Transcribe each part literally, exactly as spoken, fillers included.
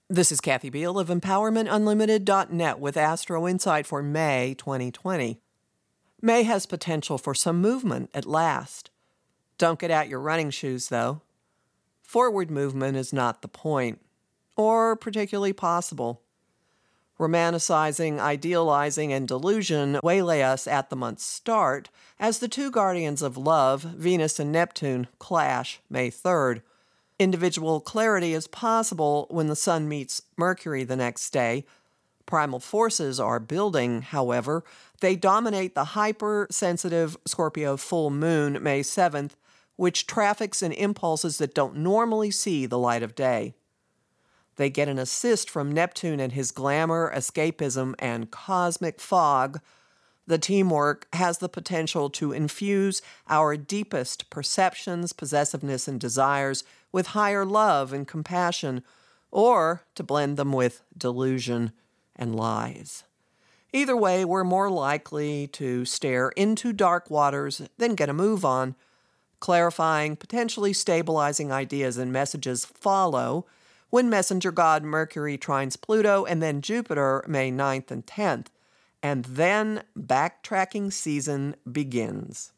This is Kathy Beal of Empowerment Unlimited dot net with Astro Insight for May twenty twenty. May has potential for some movement at last. Don't get out your running shoes, though. Forward movement is not the point, or particularly possible. Romanticizing, idealizing, and delusion waylay us at the month's start as the two guardians of love, Venus and Neptune, clash May third. Individual clarity is possible when the Sun meets Mercury the next day. Primal forces are building, however. They dominate the hypersensitive Scorpio full moon May seventh, which traffics in impulses that don't normally see the light of day. They get an assist from Neptune and his glamour, escapism, and cosmic fog. The teamwork has the potential to infuse our deepest perceptions, possessiveness, and desires with higher love and compassion, or to blend them with delusion and lies. Either way, we're more likely to stare into dark waters than get a move on. Clarifying, potentially stabilizing ideas and messages follow when messenger god Mercury trines Pluto and then Jupiter May ninth and tenth. And then backtracking season begins.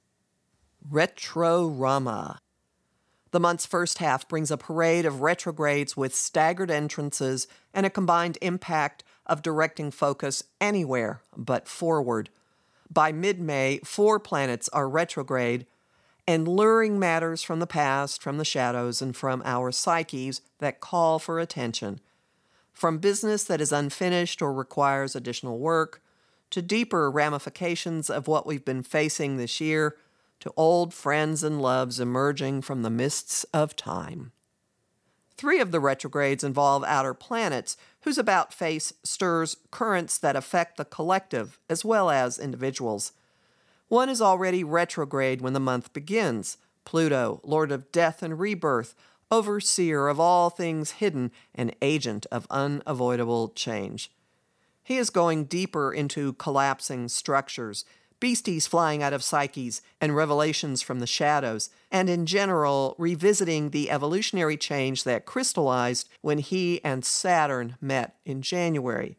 Retrorama. The month's first half brings a parade of retrogrades with staggered entrances and a combined impact of directing focus anywhere but forward. By mid-May, four planets are retrograde and luring matters from the past, from the shadows, and from our psyches that call for attention. From business that is unfinished or requires additional work, to deeper ramifications of what we've been facing this year, to old friends and loves emerging from the mists of time. Three of the retrogrades involve outer planets, whose about-face stirs currents that affect the collective as well as individuals. One is already retrograde when the month begins. Pluto, Lord of Death and Rebirth, overseer of all things hidden, and agent of unavoidable change. He is going deeper into collapsing structures, beasties flying out of psyches, and revelations from the shadows, and in general, revisiting the evolutionary change that crystallized when he and Saturn met in January.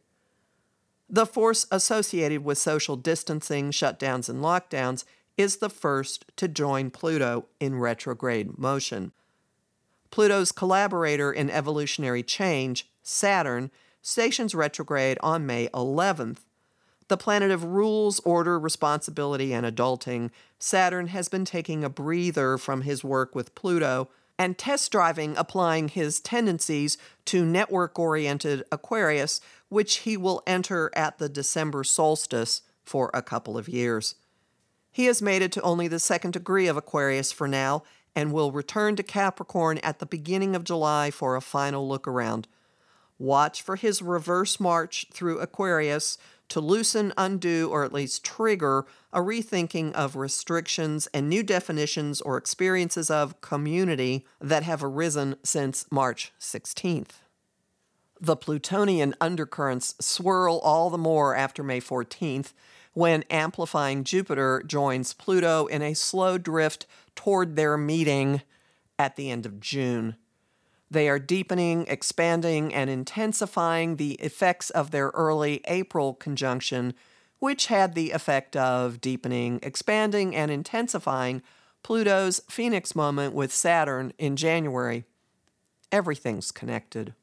The force associated with social distancing, shutdowns, and lockdowns is the first to join Pluto in retrograde motion. Pluto's collaborator in evolutionary change, Saturn, stations retrograde on May eleventh. The planet of rules, order, responsibility, and adulting, Saturn has been taking a breather from his work with Pluto and test driving applying his tendencies to network-oriented Aquarius, which he will enter at the December solstice for a couple of years. He has made it to only the second degree of Aquarius for now and will return to Capricorn at the beginning of July for a final look around. Watch for his reverse march through Aquarius to loosen, undo, or at least trigger a rethinking of restrictions and new definitions or experiences of community that have arisen since March sixteenth. The Plutonian undercurrents swirl all the more after May fourteenth, when amplifying Jupiter joins Pluto in a slow drift toward their meeting at the end of June. They are deepening, expanding, and intensifying the effects of their early April conjunction, which had the effect of deepening, expanding, and intensifying Pluto's Phoenix moment with Saturn in January. Everything's connected.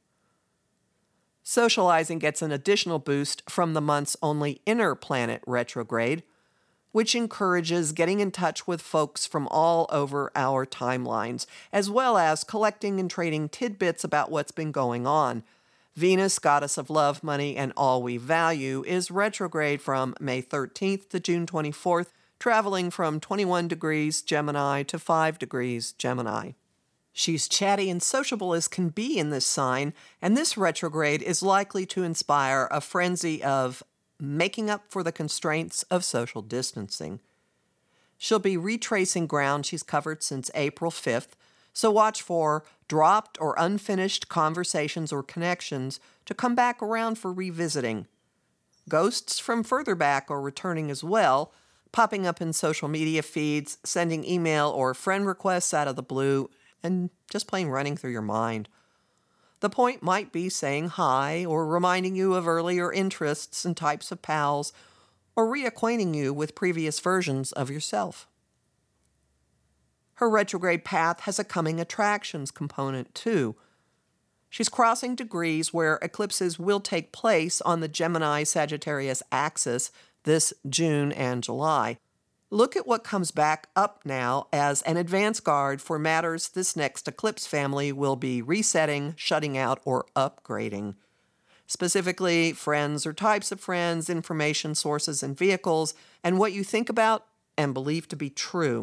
Socializing gets an additional boost from the month's only inner planet retrograde, which encourages getting in touch with folks from all over our timelines, as well as collecting and trading tidbits about what's been going on. Venus, goddess of love, money, and all we value, is retrograde from May thirteenth to June twenty-fourth, traveling from twenty-one degrees Gemini to five degrees Gemini. She's chatty and sociable as can be in this sign, and this retrograde is likely to inspire a frenzy of making up for the constraints of social distancing. She'll be retracing ground she's covered since April fifth, so watch for dropped or unfinished conversations or connections to come back around for revisiting. Ghosts from further back are returning as well, popping up in social media feeds, sending email or friend requests out of the blue, and just plain running through your mind. The point might be saying hi or reminding you of earlier interests and types of pals, or reacquainting you with previous versions of yourself. Her retrograde path has a coming attractions component, too. She's crossing degrees where eclipses will take place on the Gemini-Sagittarius axis this June and July. Look at what comes back up now as an advance guard for matters this next eclipse family will be resetting, shutting out, or upgrading. Specifically, friends or types of friends, information sources and vehicles, and what you think about and believe to be true.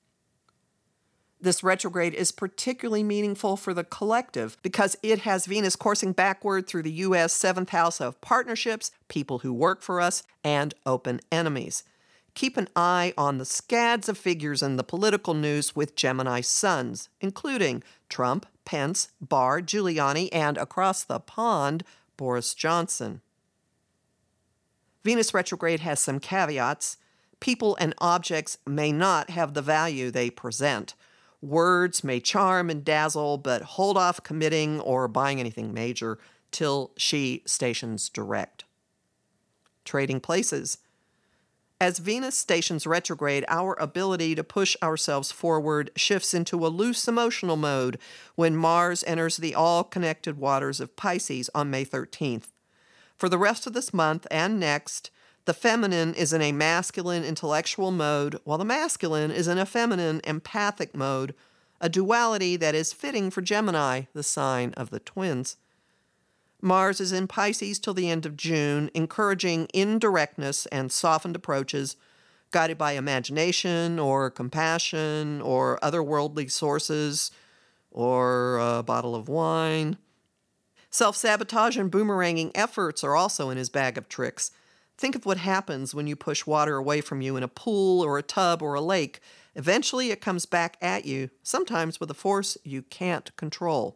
This retrograde is particularly meaningful for the collective because it has Venus coursing backward through the U S seventh house of partnerships, people who work for us, and open enemies. Keep an eye on the scads of figures in the political news with Gemini suns, including Trump, Pence, Barr, Giuliani, and across the pond, Boris Johnson. Venus retrograde has some caveats. People and objects may not have the value they present. Words may charm and dazzle, but hold off committing or buying anything major till she stations direct. Trading places. As Venus stations retrograde, our ability to push ourselves forward shifts into a loose emotional mode when Mars enters the all-connected waters of Pisces on May thirteenth. For the rest of this month and next, the feminine is in a masculine intellectual mode, while the masculine is in a feminine empathic mode, a duality that is fitting for Gemini, the sign of the twins. Mars is in Pisces till the end of June, encouraging indirectness and softened approaches, guided by imagination or compassion or otherworldly sources or a bottle of wine. Self-sabotage and boomeranging efforts are also in his bag of tricks. Think of what happens when you push water away from you in a pool or a tub or a lake. Eventually it comes back at you, sometimes with a force you can't control.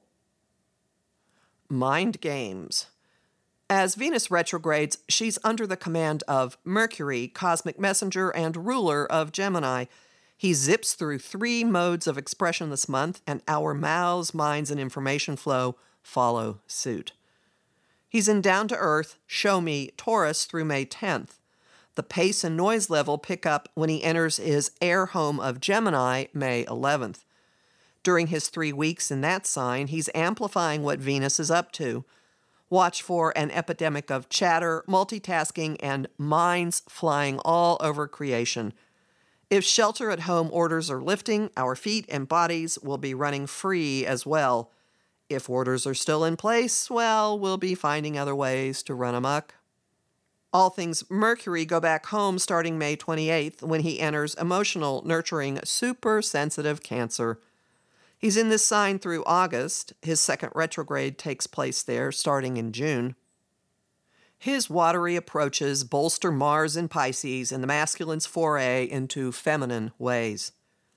Mind games. As Venus retrogrades, she's under the command of Mercury, cosmic messenger and ruler of Gemini. He zips through three modes of expression this month, and our mouths, minds, and information flow follow suit. He's in down-to-earth, show-me Taurus through May tenth. The pace and noise level pick up when he enters his air home of Gemini May eleventh. During his three weeks in that sign, he's amplifying what Venus is up to. Watch for an epidemic of chatter, multitasking, and minds flying all over creation. If shelter-at-home orders are lifting, our feet and bodies will be running free as well. If orders are still in place, well, we'll be finding other ways to run amok. All things Mercury go back home starting May twenty-eighth when he enters emotional, nurturing, super-sensitive Cancer. He's in this sign through August. His second retrograde takes place there starting in June. His watery approaches bolster Mars in Pisces and the masculine's foray into feminine ways.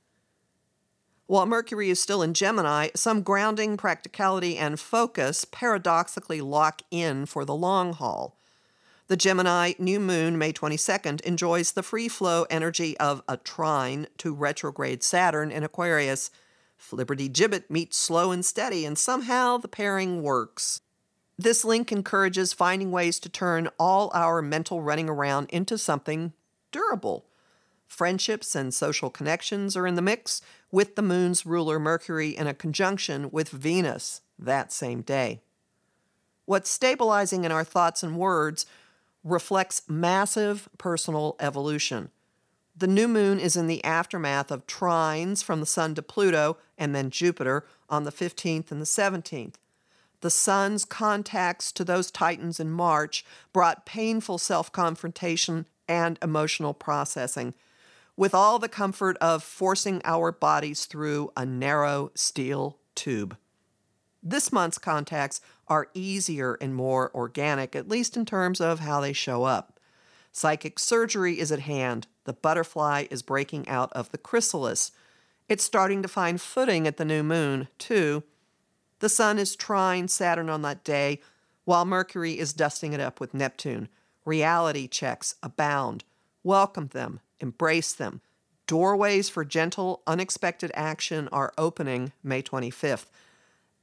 While Mercury is still in Gemini, some grounding, practicality, and focus paradoxically lock in for the long haul. The Gemini new moon, May twenty-second, enjoys the free flow energy of a trine to retrograde Saturn in Aquarius. Flibberty-gibbet meets slow and steady, and somehow the pairing works. This link encourages finding ways to turn all our mental running around into something durable. Friendships and social connections are in the mix, with the moon's ruler Mercury in a conjunction with Venus that same day. What's stabilizing in our thoughts and words reflects massive personal evolution. The new moon is in the aftermath of trines from the Sun to Pluto and then Jupiter on the fifteenth and the seventeenth. The Sun's contacts to those titans in March brought painful self-confrontation and emotional processing, with all the comfort of forcing our bodies through a narrow steel tube. This month's contacts are easier and more organic, at least in terms of how they show up. Psychic surgery is at hand. The butterfly is breaking out of the chrysalis. It's starting to find footing at the new moon, too. The Sun is trine Saturn on that day, while Mercury is dusting it up with Neptune. Reality checks abound. Welcome them. Embrace them. Doorways for gentle, unexpected action are opening May twenty-fifth.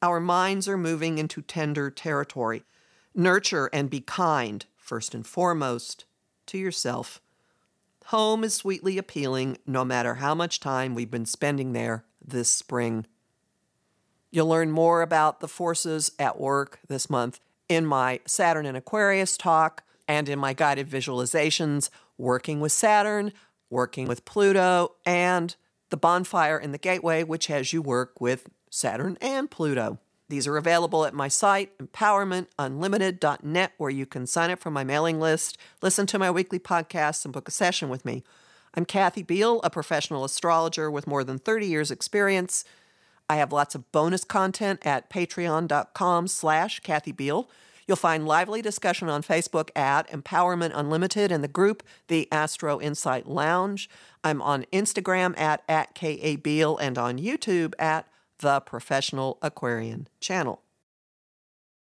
Our minds are moving into tender territory. Nurture and be kind, first and foremost, to yourself. Home is sweetly appealing, no matter how much time we've been spending there this spring. You'll learn more about the forces at work this month in my Saturn and Aquarius talk and in my guided visualizations, Working with Saturn, Working with Pluto, and the Bonfire in the Gateway, which has you work with Saturn and Pluto. These are available at my site, empowerment unlimited dot net, where you can sign up for my mailing list, listen to my weekly podcasts, and book a session with me. I'm Kathy Beal, a professional astrologer with more than thirty years experience. I have lots of bonus content at patreon.com slash Kathy Beal. You'll find lively discussion on Facebook at Empowerment Unlimited and the group, the Astro Insight Lounge. I'm on Instagram at, at K A Beal and on YouTube at The Professional Aquarian Channel.